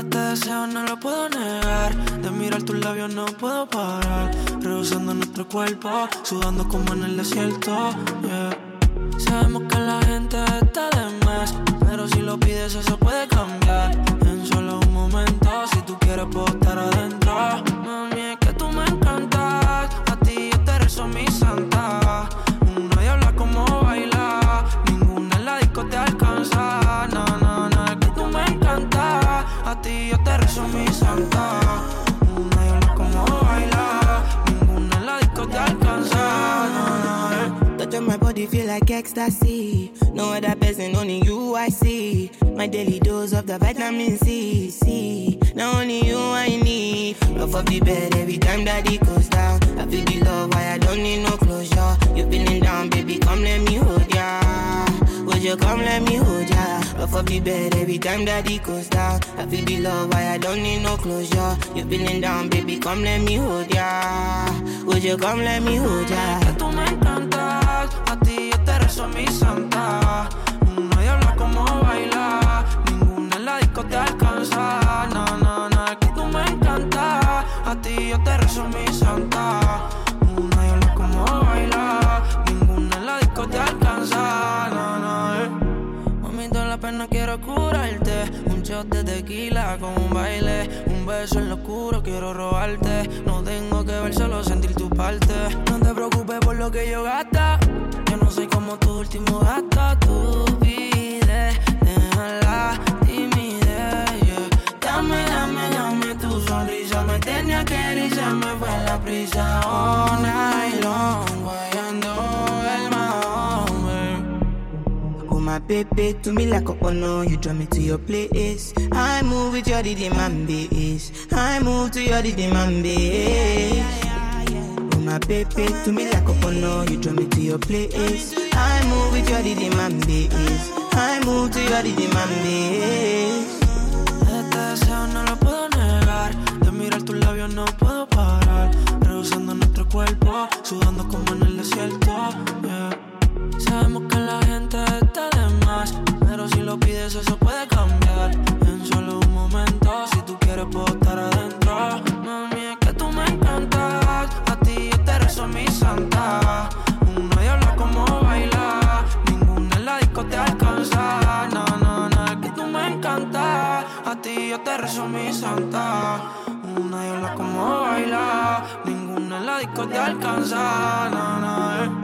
Este deseo no lo puedo negar. De mirar tus labios no puedo parar. Rehusando nuestro cuerpo, sudando como en el desierto, yeah. Sabemos que la gente está de más, pero si lo pides eso puede cambiar. En solo un momento, si tú quieres puedo estar adentro. Mami, es que tú me encantas. A ti yo te rezo mi santa. Una diabla como baila, ninguna en la disco te alcanza. No, no, no, es que tú me encantas. A ti yo te rezo mi santa. Una diabla como baila, ninguna en la disco te alcanza. No, no, Touch on my body feel like ecstasy. No other person, only you I see. My daily dose of the vitamin C. Now only you I need. Love of the bed every time that it goes down. I feel the love, why I don't need no closure. You feeling down, baby, come let me hold ya. Would you come let me hold ya? Love of the bed every time that it goes down. I feel the love, why I don't need no closure. You feeling down, baby, come let me hold ya. Would you come let me hold ya? que tú me encantas. A ti yo te rezo mi santa. Una diabla como baila, ninguna en la disco te alcanza. No, no, no, es que tú me encantas. A ti yo te rezo mi santa. Una diabla como baila, ninguna en la disco te alcanza. No, no, Mami, toda la pena quiero curarte. Un shot de tequila con un baile. Un beso en lo oscuro quiero robarte. No tengo que ver, solo sentir tu parte. No te preocupes por lo que yo gasta. Yo no soy como tu último gasto. Tú pides, deja la timidez, yeah. Dame tu sonrisa. Me tenía que ir y se me fue la prisa. All night long, guayando el mahón. Oh my baby, to me like a honor. You draw me to your place. I move with your rhythm and bass. I move to your rhythm and bass. Oh my baby, to me like a honor. You draw me to your place. I move with your rhythm and bass. I move to your rhythm and bass. Este deseo no lo puedo negar. De mirar tus labios no puedo parar. Rehusando nuestro cuerpo, sudando como en el desierto, yeah. Sabemos que la gente está de más, pero si lo pides eso puede cambiar. En solo un momento, si tú quieres puedo estar adentro. Mami, es que tú me encantas. A ti yo te rezo mi santa. Una diabla como baila, ninguna en la disco te alcanza. No, no, no, es que tú me encantas. A ti yo te rezo mi santa. Una diabla como baila, ninguna en la disco te alcanza. No, no,